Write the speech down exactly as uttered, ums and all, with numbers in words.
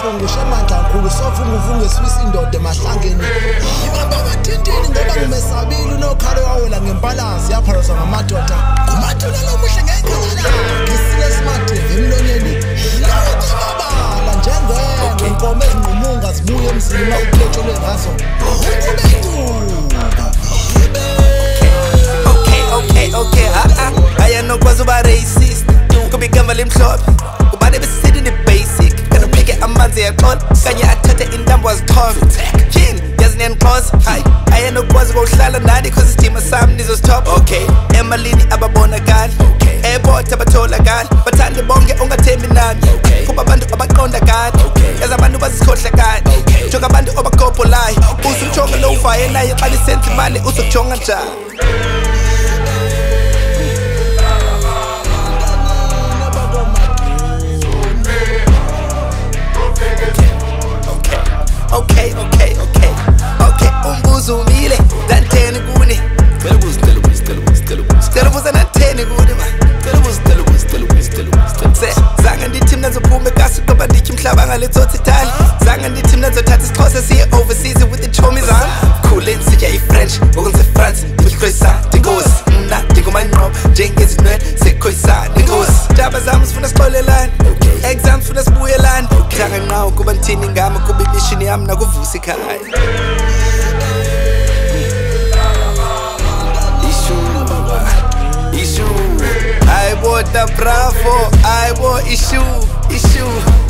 Mpungu shemandla kakhulu sofunga uvunge swisi indoda emahlangeni ibamba abathintini ngoba ngimesabile unokhale wawela ngempalazi yapharazwa ngamadoda ngumathula lomuhle ngekhala ngisile smart emlonyeni lawo kwabala njengeke inkomo ezinqumunga zibuye emzini mawuphetshelwe ngazo okay okay okay ha ha ayanokwazi uba racist kubigamba limhlophe ubane besithi ni basic kana pheke amanzi yaqola kanye athathe intambo azithove yini yazi niyanixoza hayi ayanokwazi ukuhlala nani cause isidima sami nizosithoba okay emalini ababonakali airport abatholakali bathande bonke ungathembi nami kuba abantu abaqonda kade yazi abantu bazisikhohla kade njengoba abantu abakopolayo usujonga lo uvaye naye xa lisenza imali uzokujonga njani okay okay okay okay umbuzo umile danteni kuni cela buzi cela buzi cela buzi cela buzi cela buzi nanteni kuni ma cela buzi cela buzi cela buzi cela buzi zanga ndithi mina ngizophuma ekasi ngoba ndithi umhlaba ngaletsotsi tali zanga ndithi mina ngizothatha isixhosa siye overseas with the chomies on cool sitya i-French ngokunze France ndikhoyisa ndinkosi mna ndingumanqobo njengezinwele sekhoyisa ndinkosi ndaba zami sifuna sixolelane exams funa sibuyelane dlanga nqawo kuba ndithini ngama kuba imishini yami nakuvusa ikhaya issue issue I bought the bravo I bought issue issue